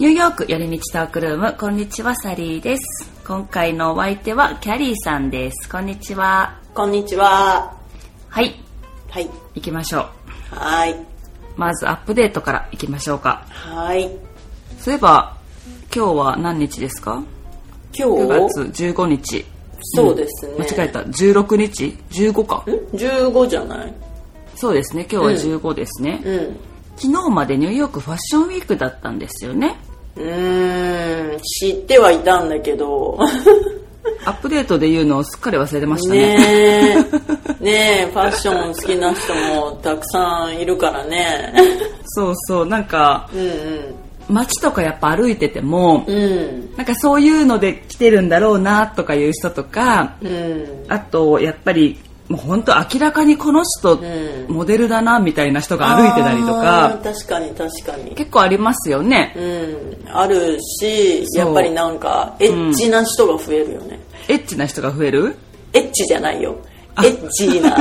ニューヨーク寄り道トークルーム、こんにちは、サリーです。今回のお相手はキャリーさんです。こんにちは。 こんにちは。 はいはい。 行きましょう。 はい。 まずアップデートから行きましょうか。 はい。 そういえば今日は何日ですか？ 今日 9月15日。 そうですね。 間違えた。16日 ?15 か。 15じゃない？ そうですね。今日は15ですね。昨日までニューヨークファッションウィークだったんですよね。 知ってはいたんだけどアップデートで言うのをすっかり忘れてましたね。 ねえファッション好きな人もたくさんいるからね。 そうそう、なんか、街とかやっぱ歩いてても、なんかそういうので来てるんだろうなとかいう人とか、あとやっぱりもう本当明らかにこの人、モデルだなみたいな人が歩いてたりとか、 確かに確かに結構ありますよね。 あるし、やっぱりなんかエッチな人が増えるよね。 エッチな人が増える？ エッチじゃないよ。エッチな。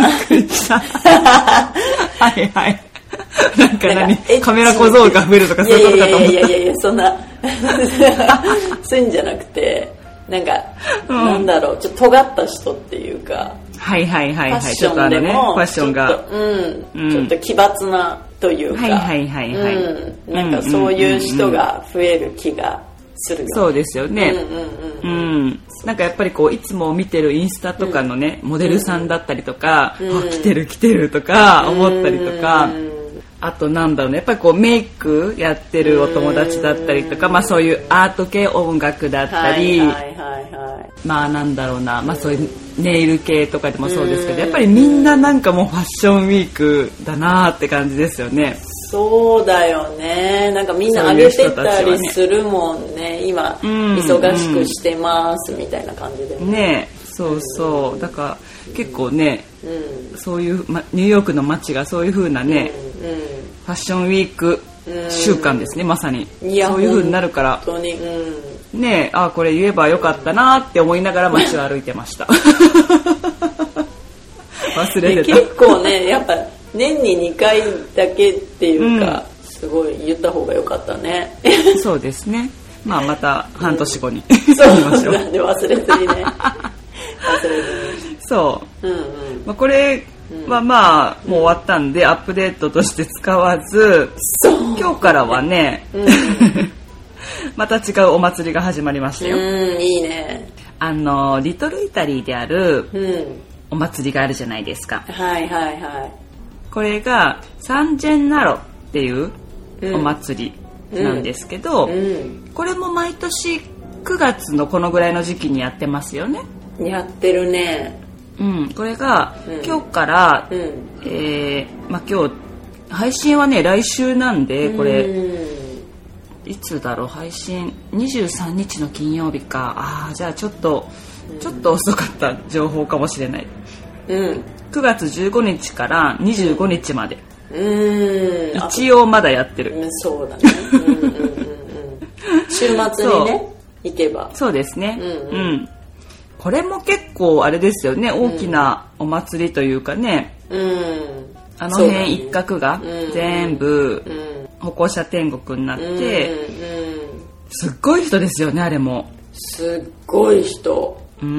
はいはい。なんかカメラ小僧が増えるとかそういうことかと思った。 いやそんなそういうんじゃなくて、なんか、なんだろう、ちょっと尖った人っていうか、 はいはいはいはい、 ちょっとね、ファッションがちょっと奇抜なというか、なんかそういう人が増える気がするよね。 そうですよね。なんかやっぱりこういつも見てるインスタとかのね、モデルさんだったりとか、来てるとか思ったりとか、あとなんだろうね、やっぱりこうメイクやってるお友達だったりとか、まあそういうアート系音楽だったり、まあなんだろうな、まあそういうネイル系とかでもそうですけど、やっぱりみんななんかもうファッションウィークだなって感じですよね。そうだよね。なんかみんな上げてたりするもんね。今忙しくしてますみたいな感じでね。そうそう。だから結構ね、そういう、ニューヨークの街がそういう風なね、ファッションウィーク週間ですね、まさに。そういう風になるから。 本当に。 ねえ、これ言えばよかったなって思いながら街を歩いてました。忘れてた。 結構ね、やっぱ年に2回だけっていうか、すごい言った方がよかったね。 そうですね。まあまた半年後にそう言いましょう。なんで忘れずにね。忘れずに。 そう。これはまあもう終わったんでアップデートとして使わず、今日からはね、また違うお祭りが始まりましたよ。 いいね。 リトルイタリーであるお祭りがあるじゃないですか。 はいはいはい。 これがサンジェンナロっていうお祭りなんですけど、これも毎年9月のこのぐらいの時期にやってますよね。 やってるね。 これが今日から、今日配信はね来週なんで、これいつだろう、配信23日の金曜日か。じゃあちょっと遅かった情報かもしれない。9月15日から25日まで。一応まだやってる。 そうだね。週末にね行けば。 そうですね。これも結構あれですよね、大きなお祭りというかね。あの辺一角が全部歩行者天国になって、すっごい人ですよね、あれも。 すっごい人。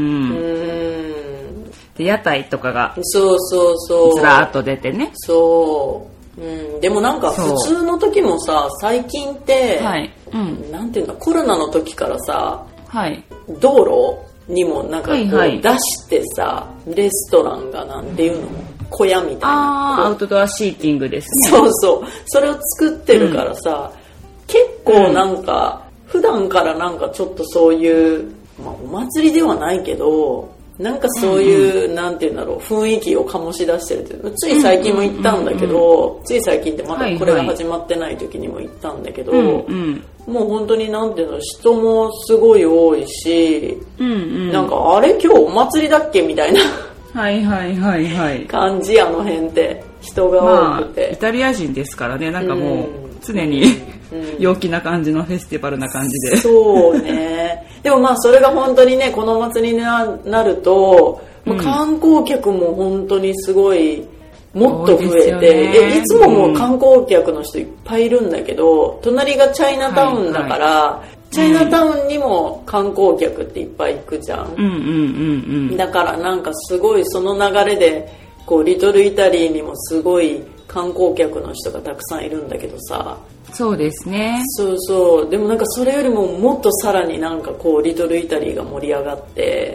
で屋台とかがそうずらーっと出てね。 でもなんか普通の時もさ、最近って、なんていうの、コロナの時からさ、道路にもなんかこう出してさ、レストランがなんていうの、小屋みたいな。 アウトドアシーティングですね。 そうそれを作ってるからさ、結構なんか普段からなんかちょっとそういう、お祭りではないけど、なんかそういう、なんていうんだろう、雰囲気を醸し出してるって。つい最近も行ったんだけど、つい最近ってまだこれが始まってない時にも行ったんだけど、もう本当になんていうの、人もすごい多いし、なんかあれ今日お祭りだっけみたいな感じ、あの辺って人が多くて、 イタリア人ですからね、なんかもう常に陽気な感じのフェスティバルな感じで。 そうね。でもまあそれが本当にね、この祭りになると、観光客も本当にすごいもっと増えて、いつももう観光客の人いっぱいいるんだけど、隣がチャイナタウンだから、チャイナタウンにも観光客っていっぱい行くじゃん。だからなんかすごいその流れでこうリトルイタリーにもすごい観光客の人がたくさんいるんだけどさ。 そうですね。 そうそう。でもなんかそれよりももっとさらになんかこうリトルイタリーが盛り上がって、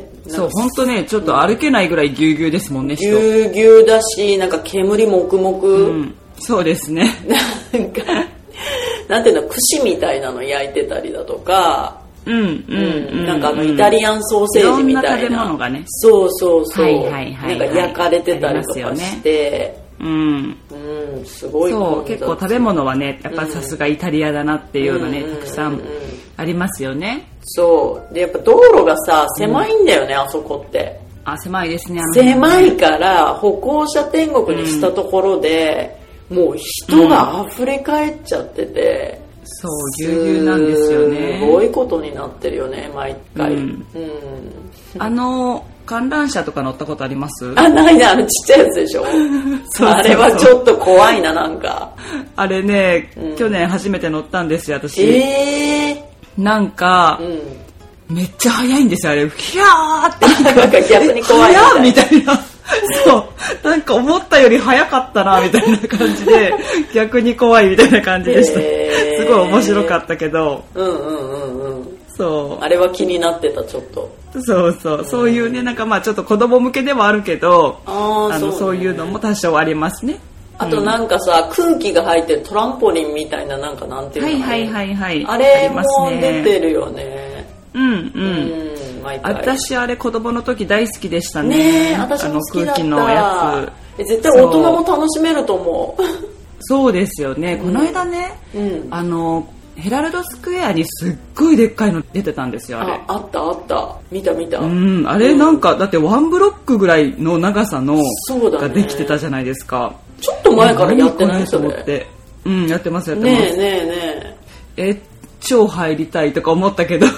そう本当ね、ちょっと歩けないぐらいぎゅうぎゅうですもんね。 ぎゅうぎゅうだし、なんか煙もくもく、 そうですね。 なんかなんていうの、串みたいなの焼いてたりだとか、なんかイタリアンソーセージみたいな、 いろんな食べ物がね、 そうそうそう、なんか焼かれてたりとかして、すごい。 そう結構食べ物はね、やっぱさすがイタリアだなっていうのね、たくさんありますよね。 そうで、やっぱ道路がさ狭いんだよね、あそこって。 狭いですね。 狭いから歩行者天国にしたところで、もう人が溢れ返っちゃってて、 そうぎゅうぎゅうなんですよね。 すごいことになってるよね、毎回。 観覧車とか乗ったことあります？ ないな、ちっちゃいやつでしょ。そうあれはちょっと怖いな、なんか。 あれね、去年初めて乗ったんですよ、私。なんか、めっちゃ速いんですよ、あれ。ヒャーって。 なんか逆に怖いみたいな。そう。なんか思ったより速かったな、みたいな感じで、逆に怖いみたいな感じでした。すごい面白かったけど。そう。 あれは気になってた、ちょっと。 そういうね、なんかまあちょっと子供向けではあるけど、そういうのも多少ありますね。 あとなんかさ、空気が入ってるトランポリンみたいな、なんかなんていうの、あれも出てるよね。 私あれ子供の時大好きでしたね。 私も好きだった。 空気のやつ。絶対大人も楽しめると思う。 そうですよね。この間ね、ヘラルドスクエアにすっごいでっかいの出てたんですよ、あれ。 あった見た。 あれなんかだってワンブロックぐらいの長さのができてたじゃないですか。 ちょっと前からやってないと思って。 やってますねえ。 超入りたいとか思ったけど。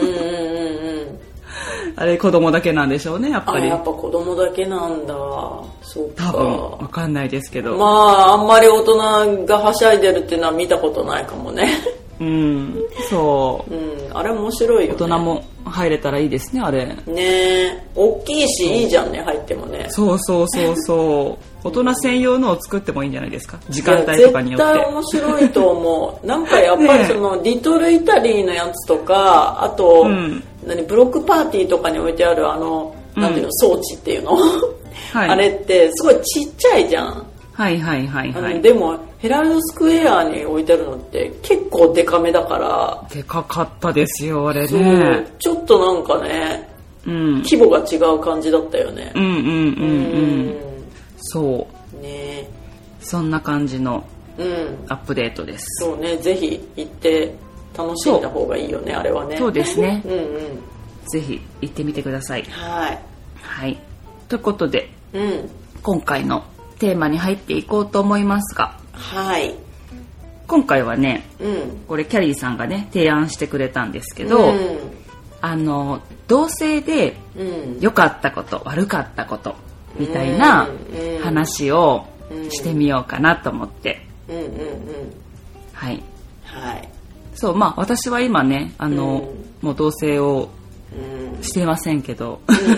あれ子供だけなんでしょうね、やっぱり。 やっぱ子供だけなんだ。そうか。 多分わかんないですけど。 あんまり大人がはしゃいでるっていうのは見たことないかもね。 そう。 あれ面白いよね。 大人も入れたらいいですね、あれ。 ね、大きいしいいじゃんね、入ってもね。 そう。大人専用のを作ってもいいんじゃないですか、時間帯とかによって。 絶対面白いと思う。なんかやっぱりそのリトルイタリーのやつとか、あと、ブロックパーティーとかに置いてあるなんていうの、装置っていうの、あれってすごいちっちゃいじゃん。でもヘラルドスクエアに置いてあるのって結構デカめだから。 でかかったですよ、あれね。 ちょっとなんかね、規模が違う感じだったよね。そうね、 そんな感じのアップデートです。 そうね、ぜひ行って楽しんだ方がいいよね、あれはね。 そうですね。ぜひ行ってみてください。ということで、今回のテーマに入っていこうと思いますが、今回はね、これキャリーさんがね提案してくれたんですけど、同性で良かったこと、悪かったことみたいな話をしてみようかなと思って。そう、私は今ね、もう同棲をしていませんけど、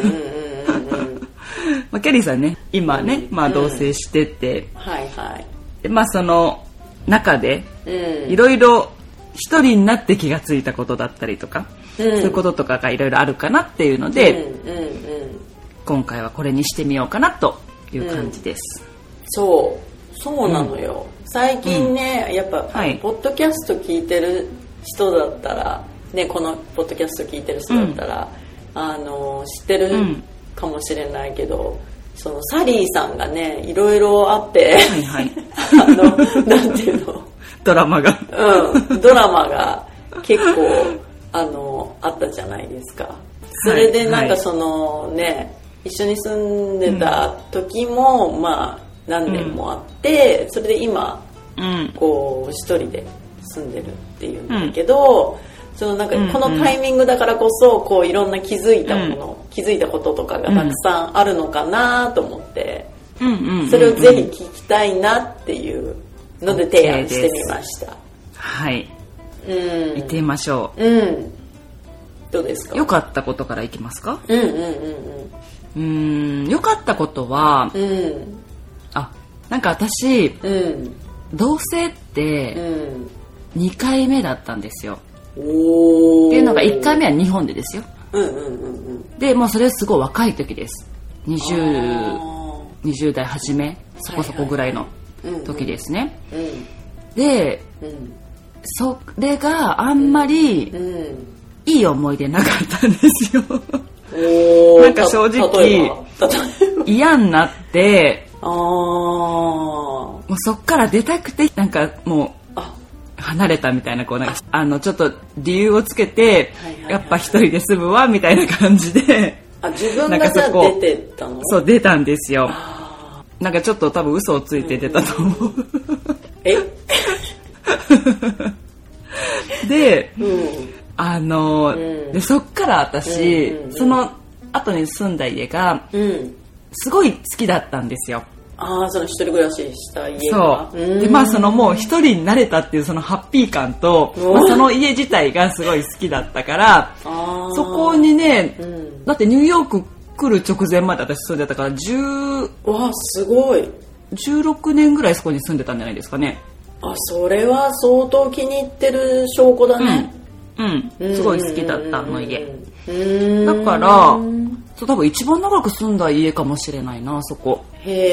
キャリーさんね、今ね、同棲してて、でその中でいろいろ一人になって気がついたことだったりとか、そういうこととかがいろいろあるかなっていうので、今回はこれにしてみようかなという感じです。 そうなのよ。最近ね、やっぱ、ポッドキャスト聞いてる人だったら、ね、このポッドキャスト聞いてる人だったら、知ってるかもしれないけど、そのサリーさんがね、いろいろあって、なんていうの、 ドラマが、 ドラマが結構あったじゃないですか。それでなんかそのね、一緒に住んでた時も何年もあって、それで今こう一人で住んでるっていうんだけど、そのなんかこのタイミングだからこそこういろんな気づいたこととかがたくさんあるのかなと思って、 それをぜひ聞きたいなっていうので提案してみました。 はい、行ってみましょう。 どうですか？ 良かったことからいきますか？良かったことは、なんか私、同棲って2回目だったんですよ。っていうのが1回目は日本でですよ。でもうそれはすごい若い時です。20代初めそこそこぐらいの時ですね。で、それがあんまりいい思い出なかったんですよ。なんか正直嫌になって、もうそっから出たくて、なんかもう離れたみたいな、こうなんかちょっと理由をつけて、やっぱ一人で住むわみたいな感じで、 自分がじゃあ出てったの？ そう、出たんですよ。なんかちょっと多分嘘をついて出たと思う。で、でそっから私、その後に住んだ家がすごい好きだったんですよ。 その一人暮らしした家が。 そうで、そのもう一人になれたっていうそのハッピー感と、その家自体がすごい好きだったから、そこにね、だってニューヨーク来る直前まで私住んでたから、 すごい 16年ぐらいそこに住んでたんじゃないですかね。 それは相当気に入ってる証拠だね。 すごい好きだった家。だから多分一番長く住んだ家かもしれないな、そこ。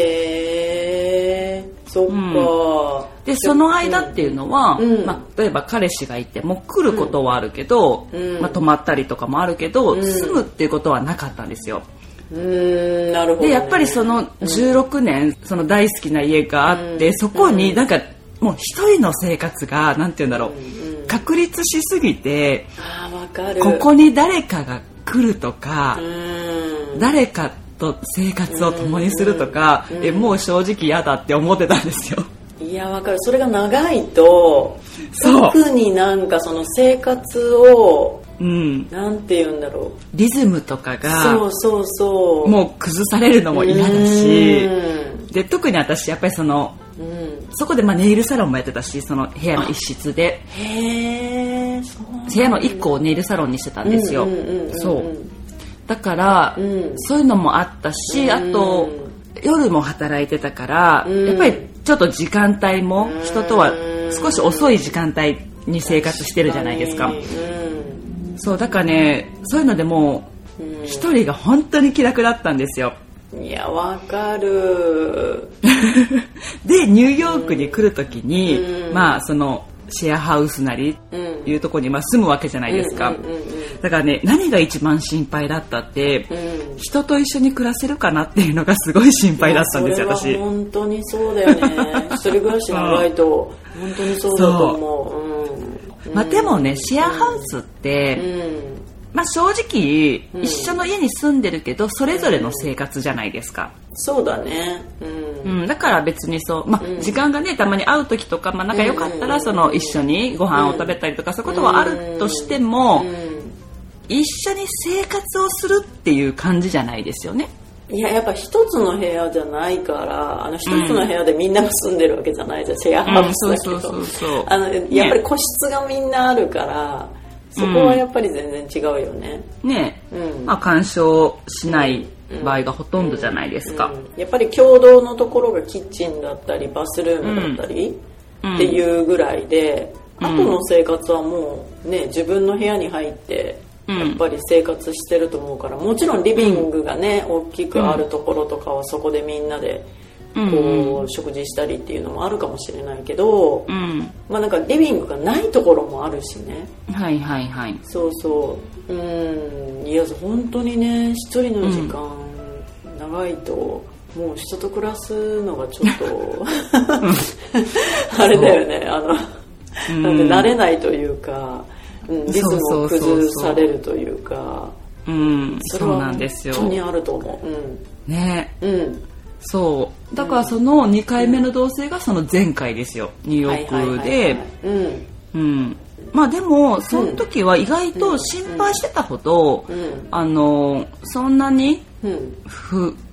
そっか。 でその間っていうのは、例えば彼氏がいても来ることはあるけど、泊まったりとかもあるけど、住むっていうことはなかったんですよ。 なるほどね。 でやっぱりその16年、その大好きな家があって、そこになんかもう一人の生活がなんていうんだろう、確立しすぎて、 わかる。 ここに誰かが来るとか、誰かと生活を共にするとか、もう正直嫌だって思ってたんですよ。 いや、わかる。それが長いと、特になんかその生活を、なんて言うんだろう、 リズムとかがもう崩されるのも嫌だし、で特に私やっぱりその、そこでネイルサロンもやってたし、その部屋の一室で部屋の1個をネイルサロンにしてたんですよ。そうだから、そういうのもあったし、あと夜も働いてたから、やっぱりちょっと時間帯も人とは少し遅い時間帯に生活してるじゃないですか。そうだからね、そういうのでもう一人が本当に気楽だったんですよ。 いや、わかる。 でニューヨークに来るときに、そのシェアハウスなりいうところに住むわけじゃないですか。だからね、何が一番心配だったって、人と一緒に暮らせるかなっていうのがすごい心配だったんですよ、私。 それは本当にそうだよね。一人暮らし長いと本当にそうだと思う。 でもね、シェアハウスって、正直、一緒の家に住んでるけどそれぞれの生活じゃないですか。 そうだね。 だから別にそう、時間がねたまに会う時とか、仲良かったらその一緒にご飯を食べたりとか、そういうことはあるとしても、一緒に生活をするっていう感じじゃないですよね。 いや、やっぱ一つの部屋じゃないから、一つの部屋でみんなが住んでるわけじゃないじゃん、シェアハウスだけど、やっぱり個室がみんなあるから、そこはやっぱり全然違うよね。干渉しない場合がほとんどじゃないですか。 やっぱり共同のところがキッチンだったりバスルームだったりっていうぐらいで、あとの生活はもうね、自分の部屋に入ってやっぱり生活してると思うから、もちろんリビングがね、大きくあるところとかはそこでみんなでこう食事したりっていうのもあるかもしれないけど、なんかリビングがないところもあるしね。そうそう。いや、本当にね、一人の時間長いともう人と暮らすのがちょっとあれだよね。なんで慣れないというか、リズムを崩されるというか、 そうなんですよ。 本当にあると思う。 ね。そうだからその2回目の同棲がその前回ですよ、ニューヨークで。でもその時は意外と心配してたほど、そんなに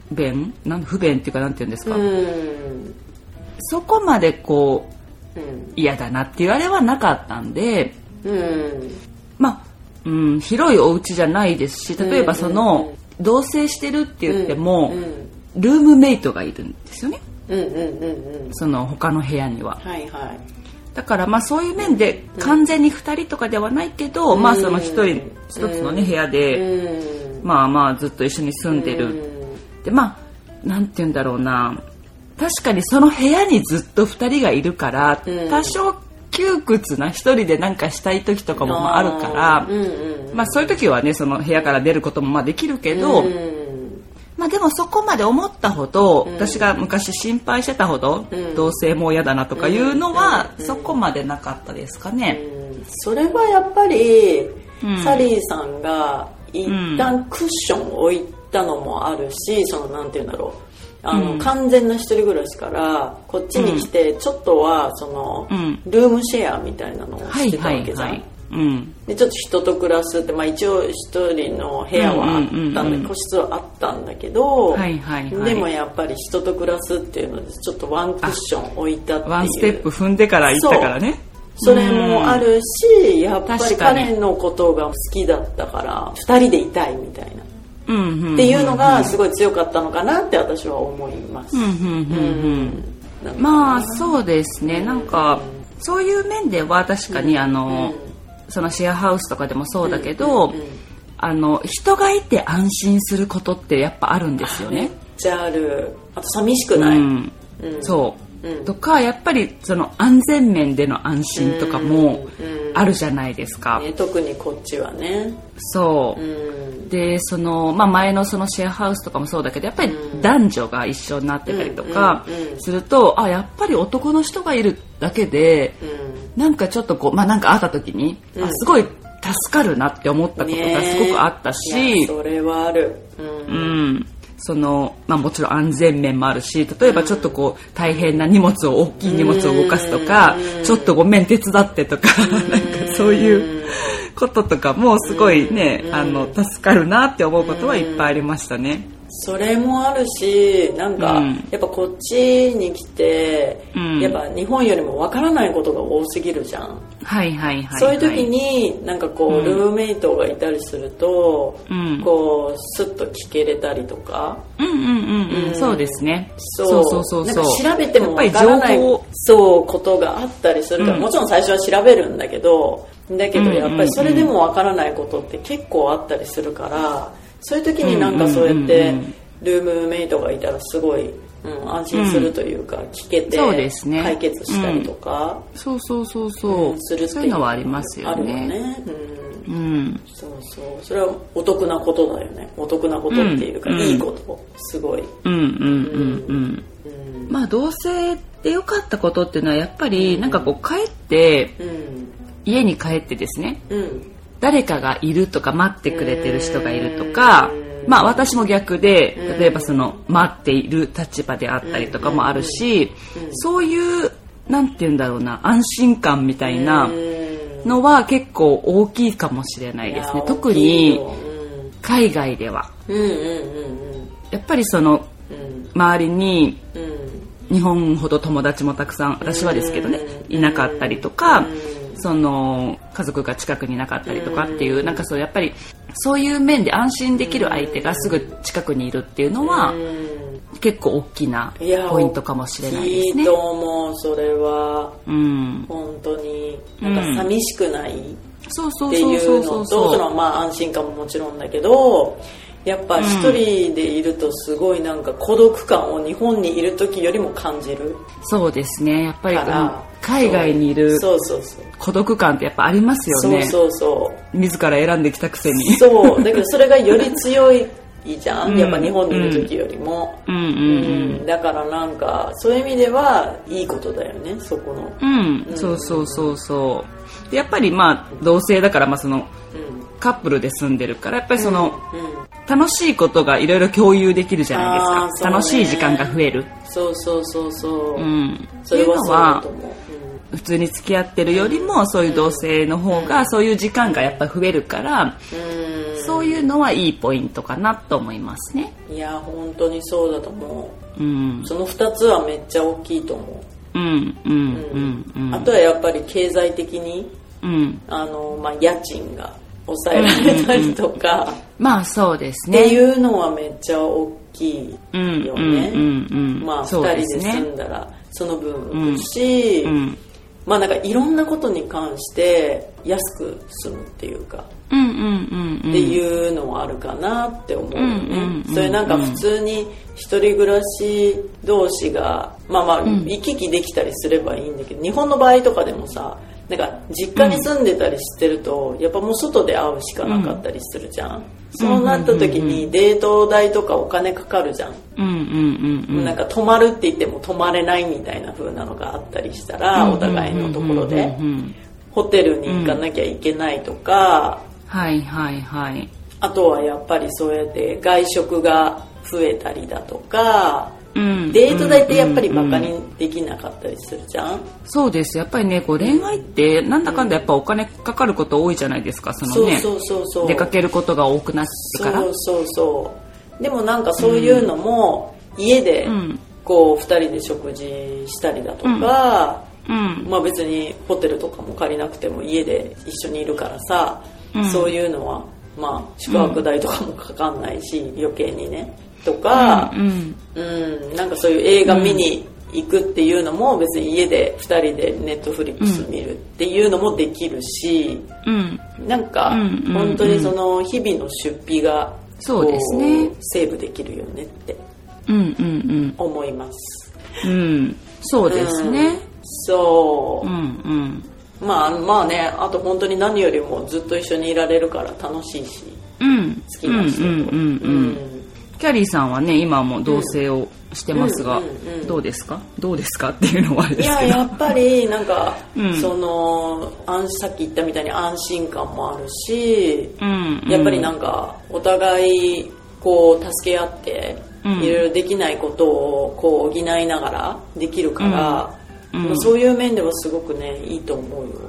不便っていうかなんていうんですか、そこまでこう嫌だなっていうあれはなかったんで、まあ、広いお家じゃないですし、例えばその同棲してるって言っても、ルームメイトがいるんですよね、その他の部屋には、だからまあそういう面で完全に2人とかではないけど、まあその一つのね部屋でまあまあずっと一緒に住んでるで、まあなんて言うんだろうな、確かにその部屋にずっと2人がいるから、多少窮屈な一人でなんかしたい時とかもあるから、まあそういう時はねその部屋から出ることもまあできるけど、まあでもそこまで思ったほど、私が昔心配してたほど、同棲も嫌だなとかいうのはそこまでなかったですかね。 それはやっぱり、サリーさんが一旦クッションを置いたのもあるし、そのなんていうんだろう、完全な一人暮らしからこっちに来て、ちょっとはその、ルームシェアみたいなのをしてたわけじゃん。でちょっと人と暮らすって、まあ、一応一人の部屋はあったんで、個室はあったんだけど、でもやっぱり人と暮らすっていうのでちょっとワンクッション置いたっていう、 ワンステップ踏んでから行ったからね。 それもあるし、やっぱり彼のことが好きだったから2人でいたいみたいな、っていうのがすごい強かったのかなって私は思います。 まあそうですね、なんかそういう面では確かにそのシェアハウスとかでもそうだけど、人がいて安心することってやっぱあるんですよね。 めっちゃある。あと寂しくない、 そう、とかやっぱりその安全面での安心とかもあるじゃないですか、 特にこっちはね。 そう、でその、まあ、前のそのシェアハウスとかもそうだけど、やっぱり男女が一緒になってたりとかすると、やっぱり男の人がいるだけで、なんかちょっとこう、まあ、なんか会った時に、すごい助かるなって思ったことがすごくあったし、 それはある。 そのまあ、もちろん安全面もあるし、例えばちょっとこう大変な荷物を大きい荷物を動かすとか、ちょっとごめん手伝ってとかなんかそういうこととかもすごいね、助かるなって思うことはいっぱいありましたね。 それもあるし、なんか、やっぱこっちに来て、やっぱ日本よりもわからないことが多すぎるじゃん。そういう時になんかこう、ルームメイトがいたりすると、こうスッと聞けれたりとか、 そうですね。 なんか調べてもわからないことがあったりするから、もちろん最初は調べるんだけどやっぱりそれでもわからないことって結構あったりするから、そういう時になんかそうやってルームメイトがいたらすごい、安心するというか、聞けて解決したりとか、 するってそういうのはありますよね。 あるよね。それはお得なことだよね。お得なことっていうか、いいことすごい。 まあ同棲で良かったことっていうのはやっぱりなんかこう帰って、家に帰ってですね、誰かがいるとか待ってくれてる人がいるとか、まあ私も逆で、例えばその待っている立場であったりとかもあるし、そういうなんて言うんだろうな、安心感みたいなのは結構大きいかもしれないですね。特に海外では、やっぱりその周りに日本ほど友達もたくさん、私はですけどね、いなかったりとか、その家族が近くになかったりとかっていう、なんかそうやっぱりそういう面で安心できる相手がすぐ近くにいるっていうのは結構大きなポイントかもしれないですね。 いいと思う。それは本当になんか寂しくないっていうのと、そのまあ安心感ももちろんだけど、やっぱ一人でいるとすごいなんか孤独感を日本にいる時よりも感じる。 そうですね、やっぱり海外にいる孤独感ってやっぱありますよね。自ら選んできたくせに。 だけどそれがより強いじゃん、やっぱ日本にいる時よりも。だからなんかそういう意味ではいいことだよね、そこの。 やっぱりまあ同性だから、まあそのカップルで住んでるから、やっぱりその楽しいことがいろいろ共有できるじゃないですか。楽しい時間が増える。 それはそうだと思う。普通に付き合ってるよりもそういう同性の方がそういう時間がやっぱ増えるから、 そういうのはいいポイントかなと思いますね。 いや本当にそうだと思う、 うん、 その2つはめっちゃ大きいと思う。あとはやっぱり経済的に、家賃が抑えられたりとか、 まあそうですねっていうのはめっちゃ大きいよね。まあ2人で住んだらその分浮くし、まあなんかいろんなことに関して安く済むっていうか、っていうのはあるかなって思うよね。それなんか普通に一人暮らし同士が行き来できたりすればいいんだけど、日本の場合とかでもさ、なんか実家に住んでたりしてるとやっぱもう外で会うしかなかったりするじゃん。そうなった時にデート代とかお金かかるじゃん。なんか泊まるって言っても泊まれないみたいな風なのがあったりしたら、お互いのところでホテルに行かなきゃいけないとか、あとはやっぱりそうやって外食が増えたりだとか、デート代ってやっぱりバカにできなかったりするじゃん。 そうです。やっぱりね、こう恋愛ってなんだかんだやっぱお金かかること多いじゃないですか。そのね、出かけることが多くなってから。でもなんかそういうのも家でこう2人で食事したりだとか、まあ別にホテルとかも借りなくても家で一緒にいるからさ、そういうのはまあ宿泊代とかもかかんないし、余計にねとか、なんかそういう映画見に行くっていうのも別に家で2人でネットフリックス見るっていうのもできるし、なんか本当にその日々の出費がそうですね、 セーブできるよねって思います。 そうですね。 まあね、あと本当に何よりもずっと一緒にいられるから楽しいし、好きな人と。 キャリーさんはね、今も同棲をしてますが、どうですかっていうのはあれですけど。 やっぱりなんか、そのさっき言ったみたいに安心感もあるし、やっぱりなんかお互いこう助け合っていろいろできないことをこう補いながらできるから、そういう面ではすごくねいいと思うよ。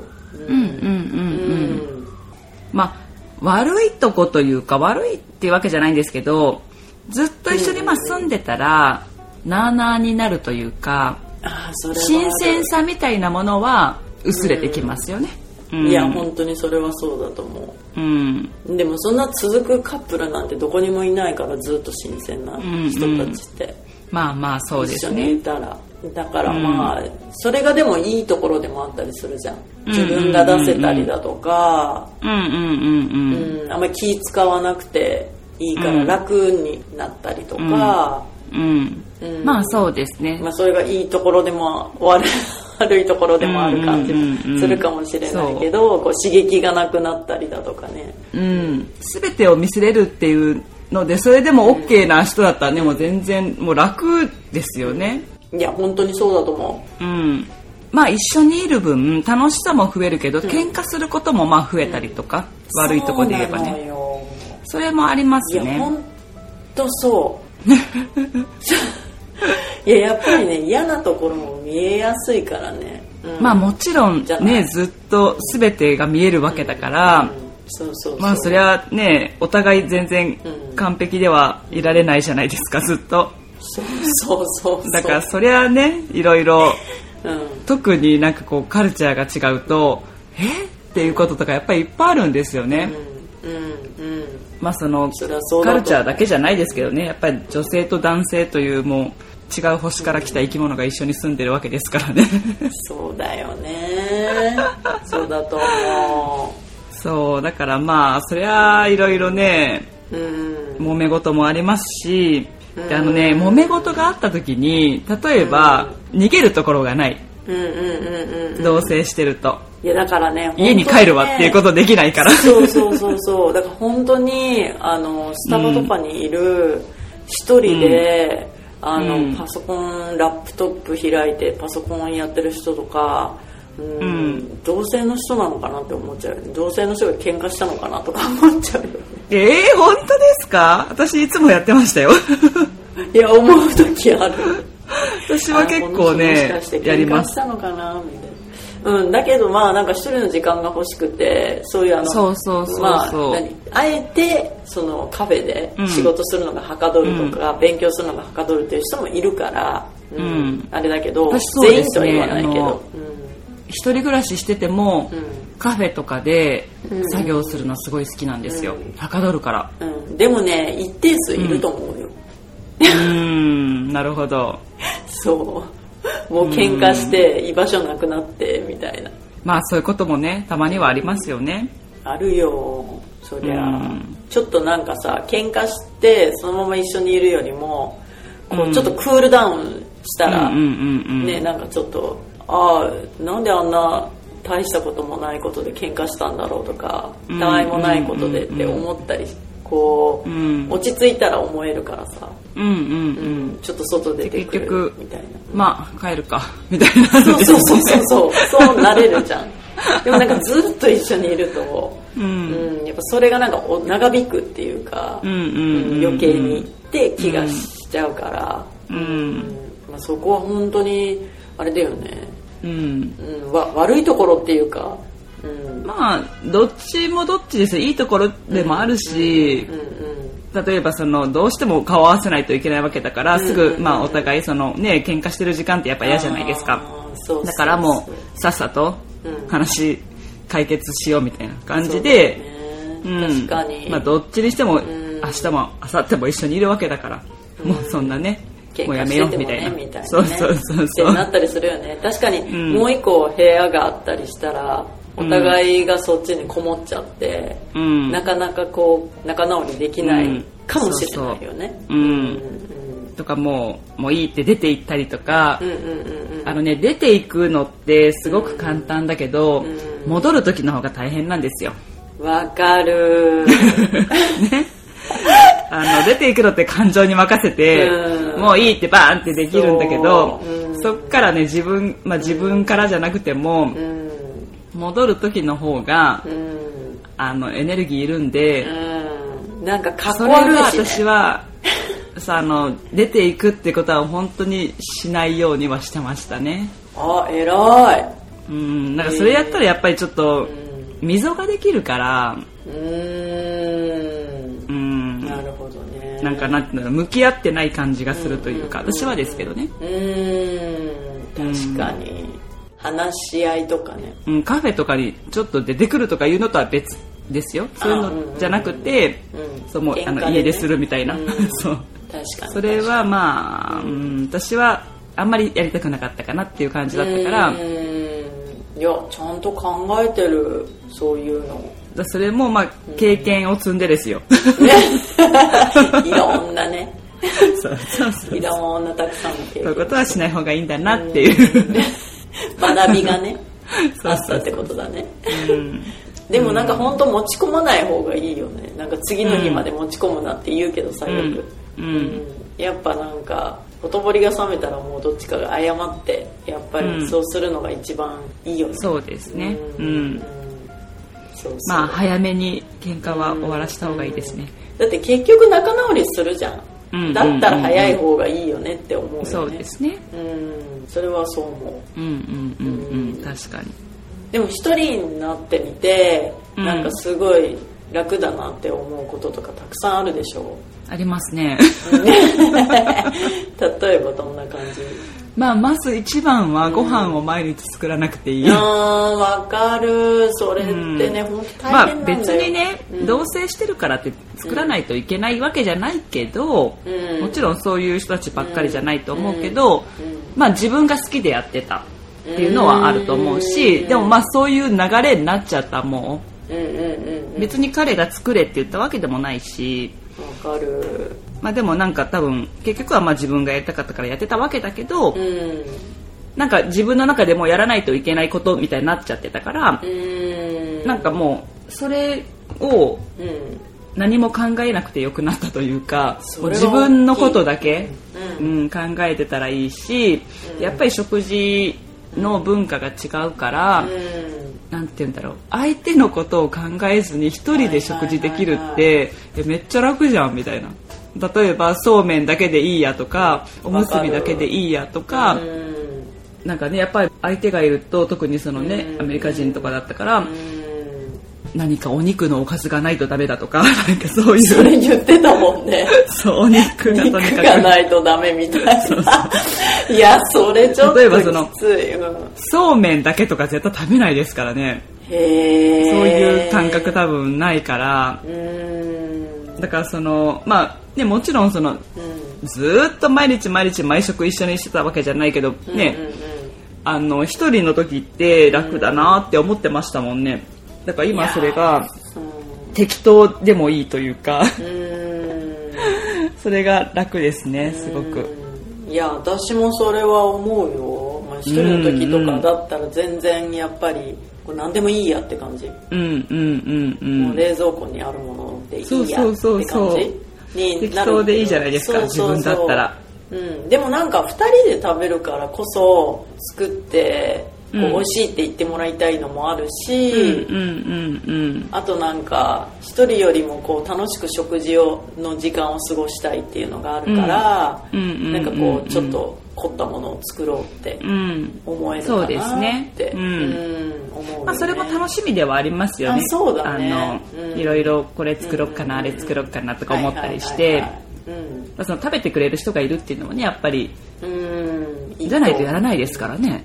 まあ悪いとこというか、悪いっていうわけじゃないんですけど、ずっと一緒に住んでたらなあなあになるというか、新鮮さみたいなものは薄れてきますよね。 いや本当にそれはそうだと思う。でもそんな続くカップルなんてどこにもいないから、ずっと新鮮な人たちって、 まあそうですね。 一緒にいたらだからまあ、それがでもいいところでもあったりするじゃん。自分が出せたりだとか、あんまり気使わなくていいから楽になったりとか、 まあそうですね。 まあそれがいいところでも悪いところでもある感じもするかもしれないけど、こう刺激がなくなったりだとかね。 全てを見せれるっていうので、それでも OK な人だったらね、もう全然もう楽ですよね。 いや本当にそうだと思う。 まあ一緒にいる分楽しさも増えるけど、喧嘩することもまあ増えたりとか、悪いところで言えばね、それもありますね。 いや本当そういややっぱりね、嫌なところも見えやすいからね。 まあもちろんね、ずっと全てが見えるわけだから、まあそりゃね、お互い全然完璧ではいられないじゃないですか、ずっと。 そうだからそりゃね、いろいろ、特になんかこうカルチャーが違うとっていうこととかやっぱりいっぱいあるんですよね。まあそのカルチャーだけじゃないですけどね、やっぱり女性と男性というもう違う星から来た生き物が一緒に住んでるわけですからね。 そうだよね。そうだと思う。 そうだからまあそりゃいろいろね、揉め事もありますし、で揉め事があった時に例えば、逃げるところがない、同棲してると。 いやだからね、 家に帰るわっていうことできないから。 そうだから本当にスタバとかにいる一人で、パソコンラップトップ開いてパソコンやってる人とか、同性の人なのかなって思っちゃうよね。同性の人が喧嘩したのかなとか思っちゃうよね。 本当ですか？私いつもやってましたよ。 いや思う時ある。 私は結構ねやります。 喧嘩したのかなみたいな。 だけどまあなんか一人の時間が欲しくて、そういうそうまああえてそのカフェで仕事するのがはかどるとか、勉強するのがはかどるっていう人もいるから、あれだけど、全員とは言わないけど、 一人暮らししてても、カフェとかで作業するのすごい好きなんですよ、はかどるから、 でもね一定数いると思うよ、 なるほど。 そうもう喧嘩して居場所なくなってみたいな、 まあそういうこともねたまにはありますよね。 あるよそりゃ、ちょっとなんかさ喧嘩してそのまま一緒にいるよりもこうちょっとクールダウンしたら、ね、なんかちょっとなんであんな大したこともないことで喧嘩したんだろうとか、たわいもないことでって思ったり、こう、落ち着いたら思えるからさ、ちょっと外出てくるみたいな、 まあ帰るかみたいな、 そうなれるじゃん。でもなんかずっと一緒にいると、やっぱそれがなんか長引くっていうか、余計にって気がしちゃうから、まあ、そこは本当にあれだよね、悪いところっていうか、 まあどっちもどっちですよ。いいところでもあるし、例えばそのどうしても顔合わせないといけないわけだから、すぐまあお互いそのね喧嘩してる時間ってやっぱ嫌じゃないですか。だからもうさっさと話解決しようみたいな感じで、 確かに、 まあどっちにしても明日も明後日も一緒にいるわけだから、もうそんなねもうやめようみたいな、そうってなったりするよね。確かにもう一個部屋があったりしたらお互いがそっちにこもっちゃって、なかなかこう仲直りできないかもしれないよね。とかもういいって出て行ったりとか、出て行くのってすごく簡単だけど、戻る時の方が大変なんですよ。 わかるね。出ていくのって感情に任せて、もういいってバーンってできるんだけど、そっからね自分からじゃなくても、戻る時の方が、エネルギーいるんで、 なんかかっこ悪いしね。 それが私は出ていくってことは本当にしないようにはしてましたね。 偉い。 なんかそれやったらやっぱりちょっと溝ができるから、 なるほどね。 なんかなんていうの、向き合ってない感じがするというか、私はですけどね。 確かに話し合いとかね、 カフェとかにちょっと出てくるとかいうのとは別ですよ。そういうのじゃなくて、もう家でするみたいな、そう、 確かにそれはまあ、私はあんまりやりたくなかったかなっていう感じだったから、 いやちゃんと考えてる、そういうの。 それもまあ経験を積んでですよ、 いろんなねそういろんなたくさんの経験、 そういうことはしない方がいいんだなっていう、 学びがねあったってことだね。でもなんか本当持ち込まない方がいいよね。なんか次の日まで持ち込むなって言うけどさ、よく、やっぱなんかほとぼりが冷めたらもうどっちかが謝って、やっぱりそうするのが一番いいよね。 そうですね。まあ早めに喧嘩は終わらした方がいいですね。 だって結局仲直りするじゃん。だったら早い方がいいよねって思うよね。 そうですね。 それはそう思う。確かに。 でも一人になってみて、なんかすごい楽だなって思うこととかたくさんあるでしょう。 ありますね。 例えばどんな感じ？ まず一番はご飯を毎日作らなくていい。 わかる。それってね、本当大変なんだよ。 別にね、同棲してるからって作らないといけないわけじゃないけど、もちろんそういう人たちばっかりじゃないと思うけど、自分が好きでやってたっていうのはあると思うし、でもそういう流れになっちゃったもん。別に彼が作れって言ったわけでもないし。 わかる。 でもなんか多分結局は自分がやりたかったからやってたわけだけど、なんか自分の中でもやらないといけないことみたいになっちゃってたから、なんかもうそれを何も考えなくてよくなったというか、自分のことだけ、考えてたらいいし、やっぱり食事の文化が違うから、なんて言うんだろう、相手のことを考えずに一人で食事できるってめっちゃ楽じゃんみたいな。例えばそうめんだけでいいやとか、おむすびだけでいいやとか、 なんかねやっぱり相手がいると特にそのねアメリカ人とかだったから何かお肉のおかずがないとダメだとかなんかそういうそれ言ってたもんね。 そうお肉がとにかく肉がないとダメみたいな。そうそういやそれちょっと例えばそのきつい、 そうめんだけとか絶対食べないですからね。 へーそういう感覚多分ないからだからそのまあねもちろんその、ずーっと毎日毎食一緒にしてたわけじゃないけどね、一人の時って楽だなって思ってましたもんね。だから今それが適当でもいいというかそれが楽ですねすごく。 いや私もそれは思うよ、まあ、一人の時とかだったら全然やっぱり何でもいいやって感じ、もう冷蔵庫にあるものでいいやって感じに適当でいいじゃないですか自分だったら。 でもなんか2人で食べるからこそ作ってこう美味しいって言ってもらいたいのもあるし、あとなんか一人よりもこう楽しく食事の時間を過ごしたいっていうのがあるから、なんかこうちょっと凝ったものを作ろうって思えるかなって、思うよね。 まあそれも楽しみではありますよね。 そうだね。 いろいろこれ作ろっかな、あれ作ろっかなとか思ったりして、その食べてくれる人がいるっていうのもねやっぱりじゃないとやらないですからね。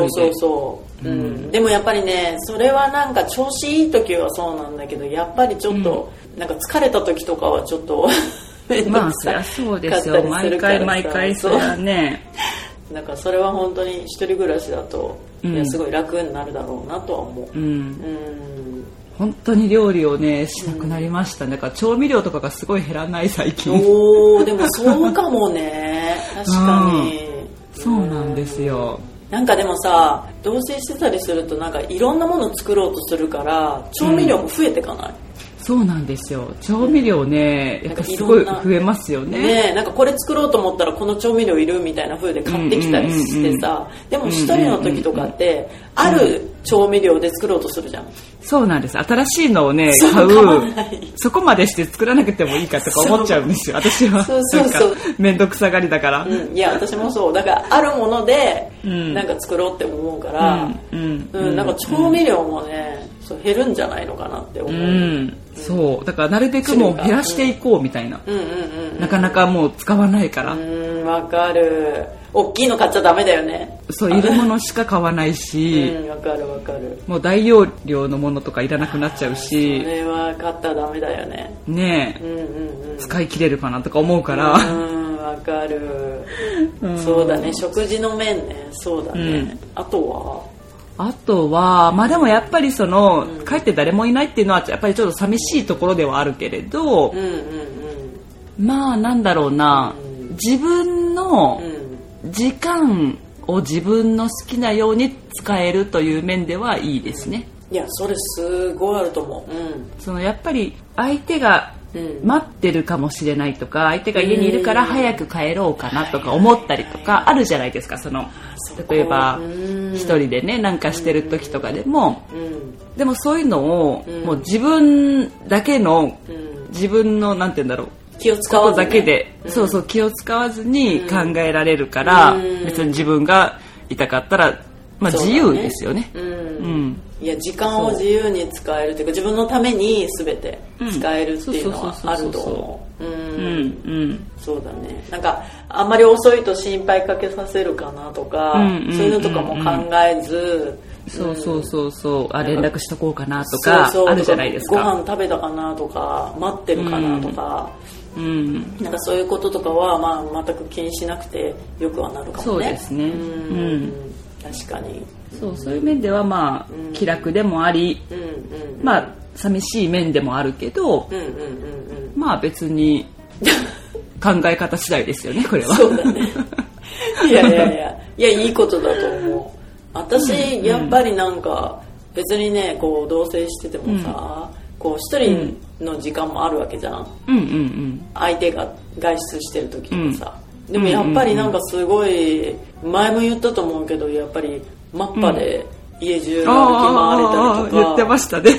でもやっぱりねそれはなんか調子いい時はそうなんだけどやっぱりちょっと、なんか疲れた時とかはちょっとまあそりゃそうですよ毎回それはねだからそれは本当に一人暮らしだと、いやすごい楽になるだろうなとは思う。 本当に料理をねしなくなりました。だから調味料とかがすごい減らない最近。 でもそうかもね確かに、 そうなんですよ。 なんかでもさ同棲してたりするとなんかいろんなもの作ろうとするから調味料も増えてかない、 そうなんですよ。調味料ね、やっぱすごい増えますよね。 なんかこれ作ろうと思ったらこの調味料いるみたいな風で買ってきたりしてさ、でも一人の時とかってある調味料で作ろうとするじゃん。 そうなんです。新しいのをね買うそこまでして作らなくてもいいかとか思っちゃうんですよ私は。なんか面倒くさがりだから、 いや私もそうだからあるものでなんか作ろうって思うから、なんか調味料もね減るんじゃないのかなって思う。 そうだからなるべくもう減らしていこうみたいな、なかなかもう使わないから。 わかる。大きいの買っちゃダメだよね。 そういるものしか買わないし、 わかるわかる。 もう大容量のものとかいらなくなっちゃうし、 それは買ったらダメだよね。 ねえ、使い切れるかなとか思うから。 わかる。そうだね食事の面ね。そうだね、あとはまあでもやっぱりその、帰って誰もいないっていうのはやっぱりちょっと寂しいところではあるけれど、まあなんだろうな、自分の時間を自分の好きなように使えるという面ではいいですね。 いやそれすごいあると思う。 そのやっぱり相手が待ってるかもしれないとか、相手が家にいるから早く帰ろうかなとか思ったりとかあるじゃないですか。その例えば一人でねなんかしてる時とかでも、でもそういうのをもう自分だけの、自分のなんて言うんだろう気を使わず、 だけで、そう気を使わずに考えられるから、別に自分がいたかったら、まあ、自由ですよね。 いや時間を自由に使えるというか自分のために全て使えるっていうのはあると思う。そうだね。なんかあんまり遅いと心配かけさせるかなとか、そういうのとかも考えず、 あ連絡しとこうかなとかあるじゃないですか。 ご飯食べたかなとか待ってるかなとか。なんかそういうこととかは、まあ、全く気にしなくてよくはなるかもね。 そうですね。 確かに。 そういう面ではまあ気楽でもあり、まあ寂しい面でもあるけど、まあ別に考え方次第ですよねこれは。 そうだね。いやいいことだと思う。私やっぱりなんか別にねこう同棲しててもさ、こう一人の時間もあるわけじゃん。相手が外出してる時とかさ、でもやっぱりなんかすごい前も言ったと思うけどやっぱりマッパで家中歩き回れたりとか、 言ってましたね。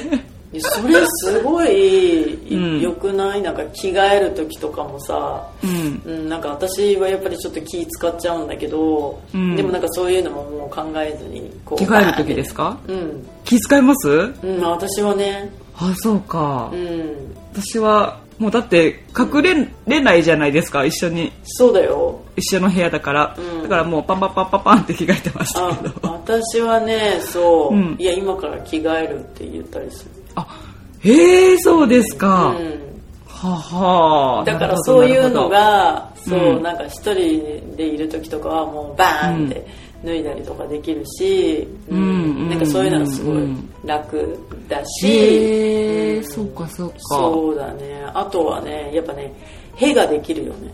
それすごい良くない？なんか着替える時とかもさ、なんか私はやっぱりちょっと気使っちゃうんだけど、でもなんかそういうのももう考えずにこう着替える時ですか？気遣います？ 私はね。 あ、そうか。私はもうだって隠れないじゃないですか、一緒に。 そうだよ。 一緒の部屋だから、だからもうパンパンパンパンパンって着替えてましたけど。 私はね、そう、いや今から着替えるって言ったりする。 あ、へえ、そうですか。はは。 だからそういうのが、そうなんか一人でいる時とかはもうバーンって脱いだりとかできるし、なんかそういうのがすごい楽だし、 そうかそうか。 そうだね。あとはね、やっぱね、屁ができるよね。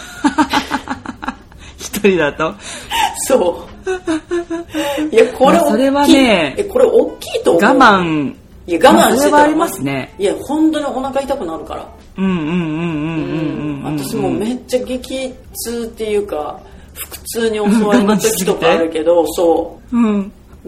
一人だと。 そう。いやこれそれはね、 これ大きいと思う。 我慢。 いや我慢してたらそれはありますね。 いや本当にお腹痛くなるから。私もめっちゃ激痛っていうか腹痛に襲われた時とかあるけど、そう。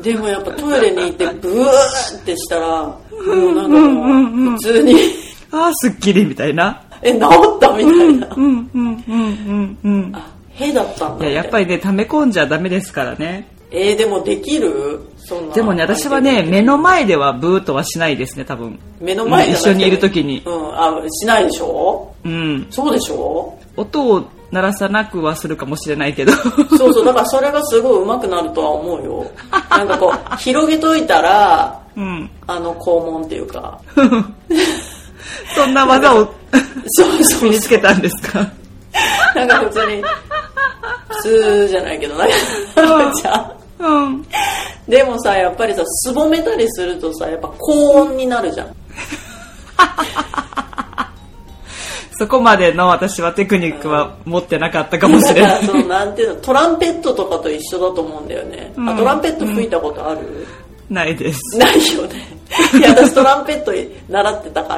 でもやっぱトイレに行ってブワーってしたらもうなんかもう普通にあ、すっきりみたいな。 治ったみたいな。あ、屁だったんだって。 いや、やっぱりね、溜め込んじゃダメですからね。 でもできる？そんな。 でもね、私はね、目の前ではブーとはしないですね、多分。 目の前で一緒にいるときに。 しないでしょ？そうでしょ？ 音を鳴らさなくはするかもしれないけど。 そうそう、だからそれがすごい上手くなるとは思うよ。なんかこう、広げといたら、肛門っていうか。 そんな技を身につけたんですか？ なんか普通に、普通じゃないけど、なんかじゃあ。でもさ、やっぱりさ、すぼめたりするとさ、やっぱ高音になるじゃん。 そこまでの私はテクニックは持ってなかったかもしれない。 そうなんていうの、トランペットとかと一緒だと思うんだよね。トランペット吹いたことある？ ないです。 ないよね。いや、私トランペット習ってたから、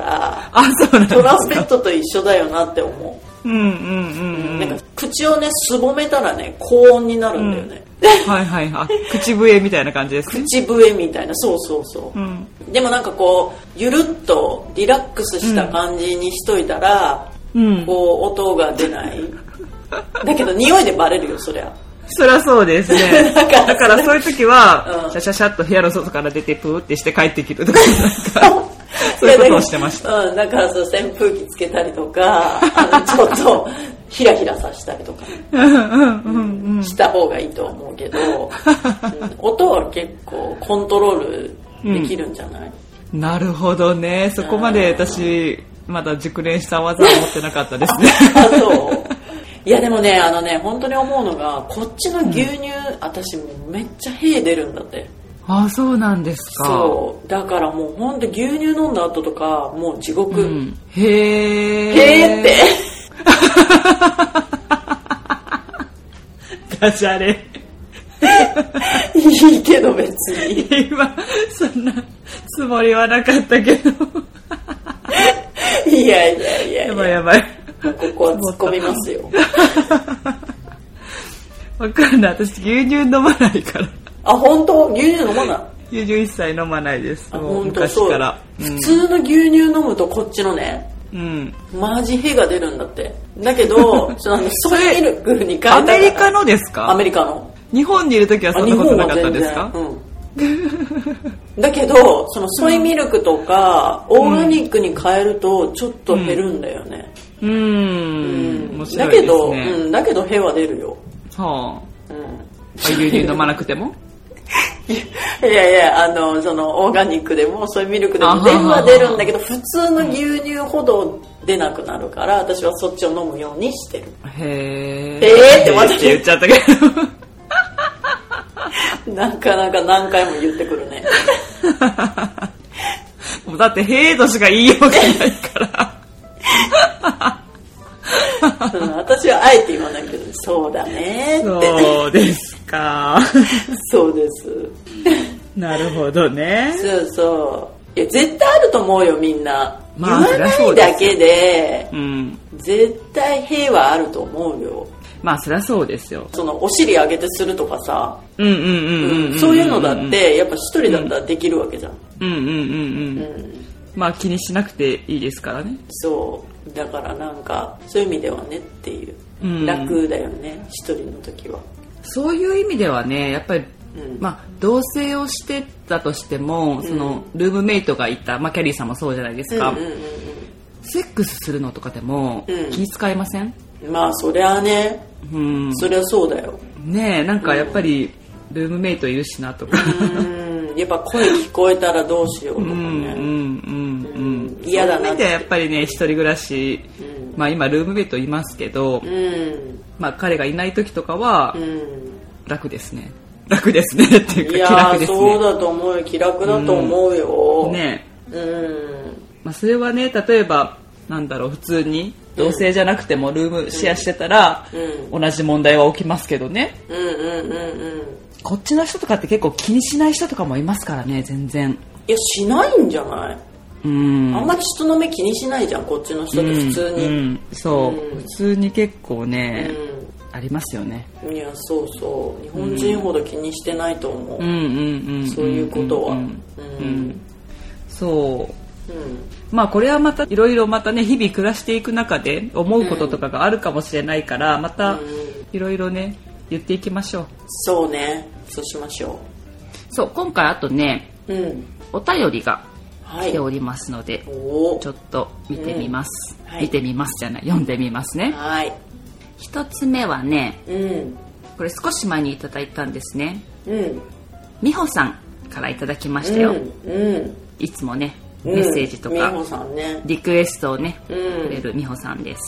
そうなんですか。 トランペットと一緒だよなって思う。なんか口をね、すぼめたらね、高音になるんだよね。 はいはいはい。口笛みたいな感じですね。 口笛みたいな、そうそうそう。でもなんかこう、ゆるっとリラックスした感じにしといたら、こう、音が出ない。だけど匂いでバレるよ、そりゃ。 そりゃそうですね。だからそういう時は、シャシャシャっと部屋の外から出てプーってして帰ってきるとか、なんか、そういうことをしてました。 だからそう、扇風機つけたりとか、ちょっとヒラヒラさせたりとかした方がいいと思うけど、音は結構コントロールできるんじゃない？ なるほどね。そこまで私、まだ熟練した技は持ってなかったですね。 そう。いやでもね、本当に思うのが、こっちの牛乳、私もうめっちゃ屁出るんだって。 あ、そうなんですか。 そう。だからもう本当牛乳飲んだ後とか、もう地獄。 へー。 へーって。 ダジャレ。 いいけど別に。 今、そんなつもりはなかったけど。 いやいやいや。 やばいやばい。 ここは突っ込みますよ。 わかんない。私牛乳飲まないから。 あ、本当？牛乳飲まない？ 牛乳一切飲まないです。 もう昔から。 普通の牛乳飲むとこっちのね、マジ屁が出るんだって。だけど、ソイミルクに変えたから。 アメリカのですか？ アメリカの。 日本にいるときはそんなことなかったですか？ だけど、そのソイミルクとか、オーガニックに変えるとちょっと減るんだよね。 面白いですね。 だけど屁は出るよ。 はあ。牛乳飲まなくても？ いやいや、そのオーガニックでもソイミルクでも出るは出るんだけど、普通の牛乳ほど出なくなるから、私はそっちを飲むようにしてる。 へー。 ってまた言っちゃったけど。なかなか何回も言ってくるね。 もうだってヘイとしか言いようがないから。 私はあえて言わないけど、そうだねって。 そうですか。 そうです。 なるほどね。 そうそう。いや絶対あると思うよ、みんな。言わないだけで、絶対平はあると思うよ。 まあそりゃそうですよ。 そのお尻上げてするとかさ、そういうのだってやっぱ一人だったらできるわけじゃん。 まあ気にしなくていいですからね。 そうだからなんかそういう意味ではねっていう、楽だよね一人の時は。 そういう意味ではねやっぱり、まあ同棲をしてたとしても、そのルームメイトがいた、まあ、キャリーさんもそうじゃないですか、セックスするのとかでも気遣いません？ まあそりゃね、そりゃそうだよねえ。なんかやっぱりルームメイトいるしなとかやっぱ声聞こえたらどうしようとかね、嫌だなって。そういう意味ではやっぱりね一人暮らし、まあ今ルームメイトいますけど、まあ彼がいない時とかは楽ですね。楽ですねっていうか気楽ですね。 そうだと思うよ。気楽だと思うよ、 ねえ、まあ、それはね例えばなんだろう普通に同棲じゃなくてもルームシェアしてたら、同じ問題は起きますけどね、こっちの人とかって結構気にしない人とかもいますからね。全然いやしないんじゃない？あんまり人の目気にしないじゃんこっちの人って普通に、 そう、普通に結構ね、ありますよね。 いやそうそう日本人ほど気にしてないと思う、そういうことは、そう、まあこれはまたいろいろまたね日々暮らしていく中で思うこととかがあるかもしれないから、またいろいろね言っていきましょう。 そうね、そうしましょう。そう今回あとね、お便りが来ておりますので、ちょっと見てみます、見てみますじゃない読んでみますね。一つ目はね、これ少し前にいただいたんですね。美穂さんからいただきましたよ、いつもねメッセージとか、リクエストをね、くれる美穂さんです、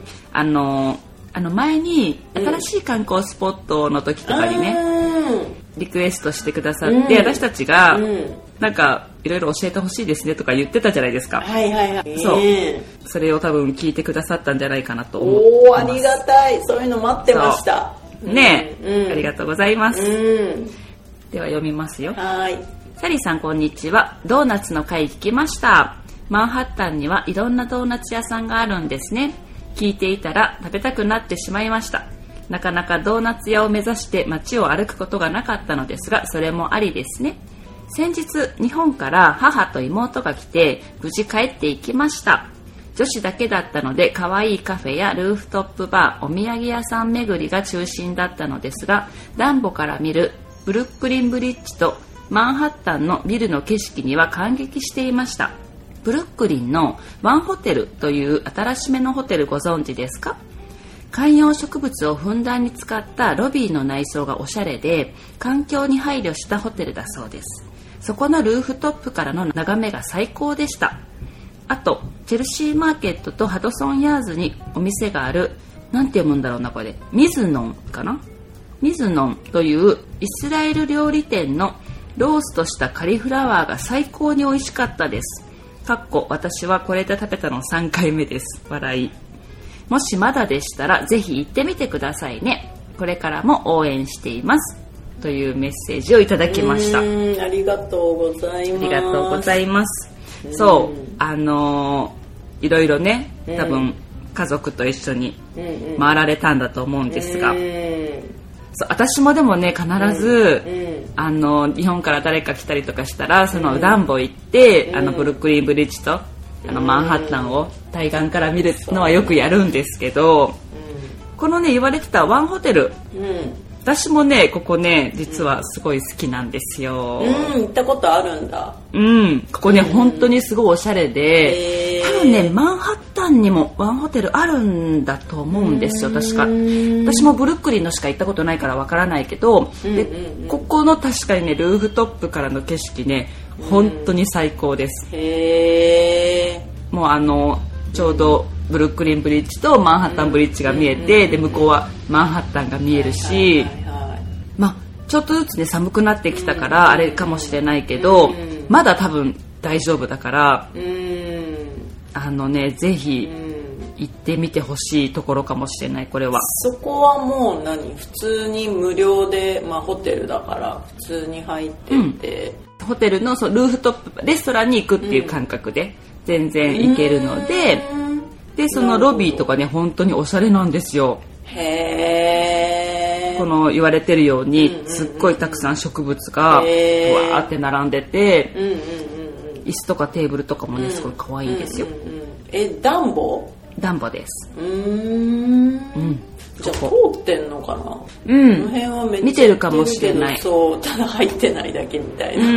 前に新しい観光スポットの時とかにね、リクエストしてくださって、私たちがなんかいろいろ教えてほしいですねとか言ってたじゃないですか。そう、それを多分聞いてくださったんじゃないかなと思ってます。 ありがたい。そういうの待ってましたね、ありがとうございます、では読みますよ。サリーさんこんにちは。ドーナツの回聞きました。マンハッタンにはいろんなドーナツ屋さんがあるんですね。聞いていたら食べたくなってしまいました。なかなかドーナツ屋を目指して街を歩くことがなかったのですが、それもありですね。先日日本から母と妹が来て無事帰っていきました。女子だけだったので可愛いカフェやルーフトップバー、お土産屋さん巡りが中心だったのですが、ダンボから見るブルックリンブリッジとマンハッタンのビルの景色には感激していました。ブルックリンのワンホテルという新しめのホテルご存知ですか？観葉植物をふんだんに使ったロビーの内装がおしゃれで、環境に配慮したホテルだそうです。そこのルーフトップからの眺めが最高でした。あとチェルシーマーケットとハドソンヤーズにお店がある、なんて読むんだろうなこれ、ミズノンかな、ミズノンというイスラエル料理店のローストしたカリフラワーが最高に美味しかったです。私はこれで食べたの3回目です。笑い。もしまだでしたらぜひ行ってみてくださいね。これからも応援しています。というメッセージをいただきました。 ありがとうございます。 ありがとうございます。そう、いろいろね、多分家族と一緒に回られたんだと思うんですが、そう私もでもね必ず、日本から誰か来たりとかしたらそのダンボ行って、ブルックリンブリッジとマンハッタンを対岸から見るのはよくやるんですけど、このね言われてたワンホテル、私もねここね実はすごい好きなんですよ。 行ったことあるんだ。 ここね、本当にすごいおしゃれで、多分ねマンハッタンにもワンホテルあるんだと思うんですよ確か。私もブルックリンのしか行ったことないからわからないけど、でここの確かにねルーフトップからの景色ね本当に最高です。もうちょうどブルックリンブリッジとマンハッタンブリッジが見えて、で向こうはマンハッタンが見えるし、まあちょっとずつね寒くなってきたからあれかもしれないけど、まだ多分大丈夫だから、ぜひ行ってみてほしいところかもしれない。これはそこはもう普通に無料で、ホテルだから普通に入ってて、 ホテルのルーフトップレストランに行くっていう感覚で全然行けるので、でそのロビーとかね本当におしゃれなんですよ。この言われてるようにすっごいたくさん植物がわーって並んでて、 椅子とかテーブルとかもねすごい可愛いんですよ。 ダンボです。 じゃあ通ってんのかな。この辺はめっちゃ見てるかもしれない。 そう、ただ入ってないだけみたいな。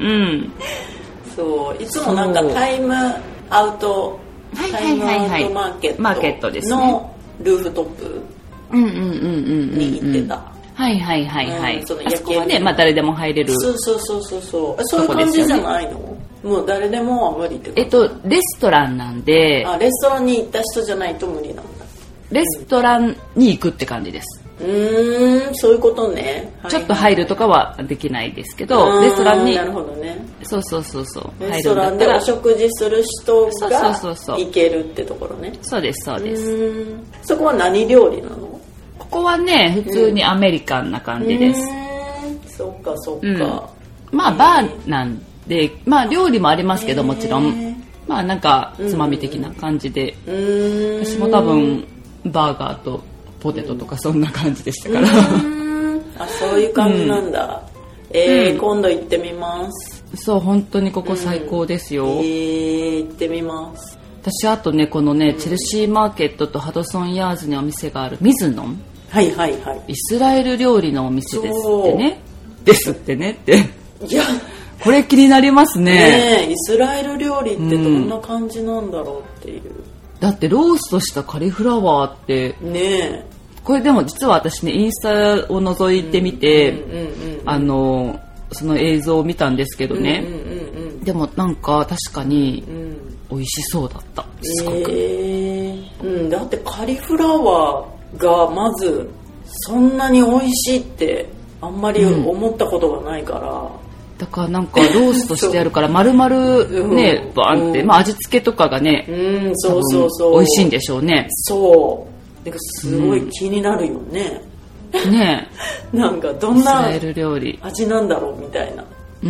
そういつもなんかタイムアウトマーケットのルーフトップに行ってた。あそこはね、誰でも入れる。 そういう感じじゃないの？もう誰でもは無理ってこと？ レストランなんで。 レストランに行った人じゃないと無理なんだ。 レストランに行くって感じです。 そういうことね。 ちょっと入るとかはできないですけど、レストランに。 なるほどね。 そう。 レストランでお食事する人が行けるってところね。そうです。そこは何料理なの？ ここはね、普通にアメリカンな感じです。 そっか。 バーなんで、料理もありますけど、もちろん。なんか、つまみ的な感じで。私も多分、バーガーとポテトとかそんな感じでしたから。 そういう感じなんだ。今度行ってみます。 そう、本当にここ最高ですよ。 行ってみます。 私、あとね、このね、チェルシーマーケットとハドソンヤーズにお店があるミズノン。イスラエル料理のお店ですってねって。 いや、 これ気になりますね。 イスラエル料理ってどんな感じなんだろうっていう。 だってローストしたカリフラワーってね、 これでも実は私ねインスタを覗いてみて、その映像を見たんですけどね、でもなんか確かに美味しそうだった。すごく、 だってカリフラワーがまずそんなに美味しいってあんまり思ったことがないから、 だからなんかローストしてあるから丸々ねバーンって、味付けとかがね、美味しいんでしょうね。 そうなんかすごい気になるよね。なんかどんな味なんだろうみたいな。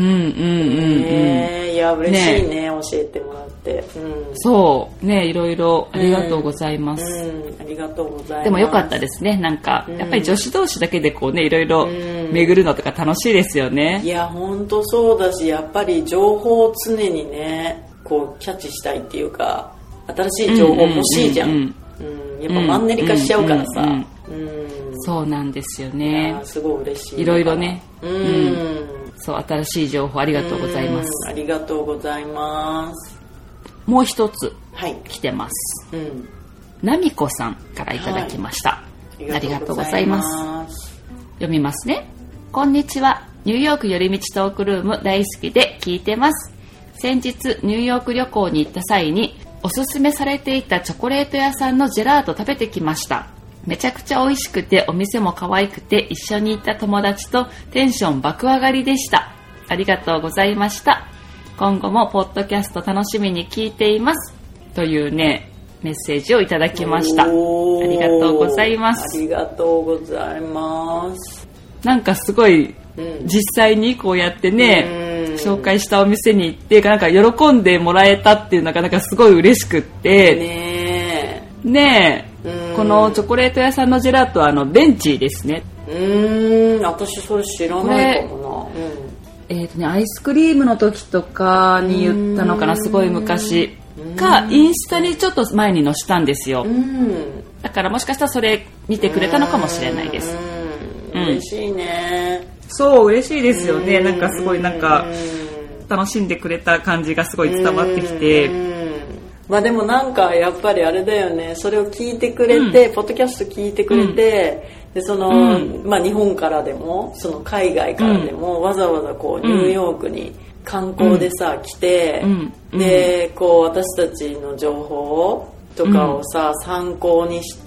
いや嬉しいね、教えてもらって。 そうね、いろいろありがとうございます。 ありがとうございます。 でも良かったですね。なんかやっぱり女子同士だけでこうねいろいろ巡るのとか楽しいですよね。 いや本当そうだし、やっぱり情報を常にねこうキャッチしたいっていうか、新しい情報欲しいじゃん。やっぱマンネリ化しちゃうからさ。 そうなんですよね。 すごい嬉しい。 いろいろね。そう、新しい情報ありがとうございます。 ありがとうございます。 もう一つ来てます。なみこさんからいただきました。ありがとうございます。読みますね。こんにちは。ニューヨーク寄り道トークルーム大好きで聞いてます。先日ニューヨーク旅行に行った際におすすめされていたチョコレート屋さんのジェラート食べてきました。めちゃくちゃ美味しくてお店も可愛くて一緒に行った友達とテンション爆上がりでした。ありがとうございました。今後もポッドキャスト楽しみに聞いていますというねメッセージをいただきました。ありがとうございます。 ありがとうございます。 なんかすごい、実際にこうやってね、紹介したお店に行ってなんか喜んでもらえたっていうのがなんかすごい嬉しくってねえ、このチョコレート屋さんのジェラートはベンチーですね。 私それ知らないかもな。 アイスクリームの時とかに言ったのかな、すごい昔かインスタにちょっと前に載せたんですよ。だからもしかしたらそれ見てくれたのかもしれないです。 嬉しいね。 そう嬉しいですよね。なんかすごいなんか楽しんでくれた感じがすごい伝わってきて、 でもなんかやっぱりあれだよね、それを聞いてくれて、ポッドキャスト聞いてくれて、でその日本からでもその海外からでも、わざわざこうニューヨークに観光でさ、来て、でこう私たちの情報とかをさ、参考にして、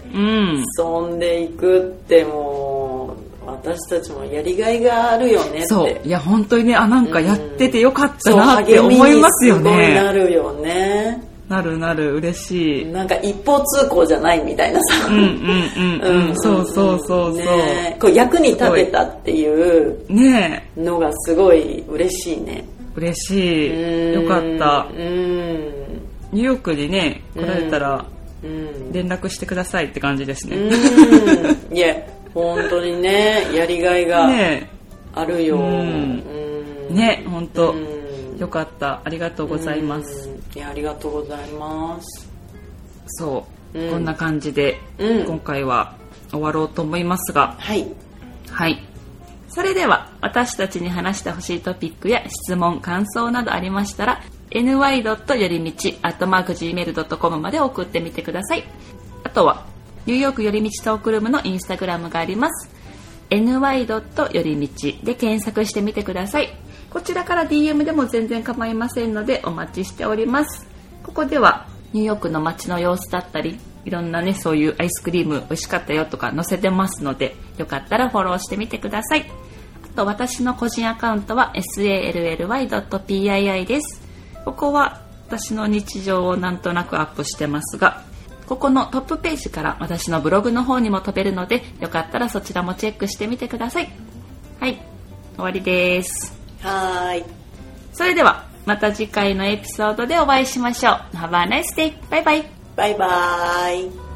そんでいくってもう私たちもやりがいがあるよねって。 そういや本当にね、なんかやっててよかったなって思いますよね。 すごいなるよね。 なる嬉しい。 なんか一方通行じゃないみたいなさ。 そうね、こう役に立てたっていうのがすごい嬉しいね。 嬉しい。よかった。ニューヨークにね来られたら連絡してくださいって感じですね。 いや本当にね、やりがいがあるよ。 ね本当。 よかった、ありがとうございます。 いや、ありがとうございます。 そう、こんな感じで、今回は終わろうと思いますが、 はい、 はい、それでは私たちに話してほしいトピックや質問感想などありましたら ny. よりみち @gmail.com まで送ってみてください。あとはニューヨークよりみちトークルームのインスタグラムがあります。 ny. よりみちで検索してみてください。こちらから DM でも全然構いませんのでお待ちしております。ここではニューヨークの街の様子だったり、いろんなね、そういうアイスクリーム美味しかったよとか載せてますので、よかったらフォローしてみてください。あと私の個人アカウントは sally.pii です。ここは私の日常をなんとなくアップしてますが、ここのトップページから私のブログの方にも飛べるので、よかったらそちらもチェックしてみてください。はい、終わりです。 はい。 それではまた次回のエピソードでお会いしましょう。Have a nice day. バイバイ。 バイバイ。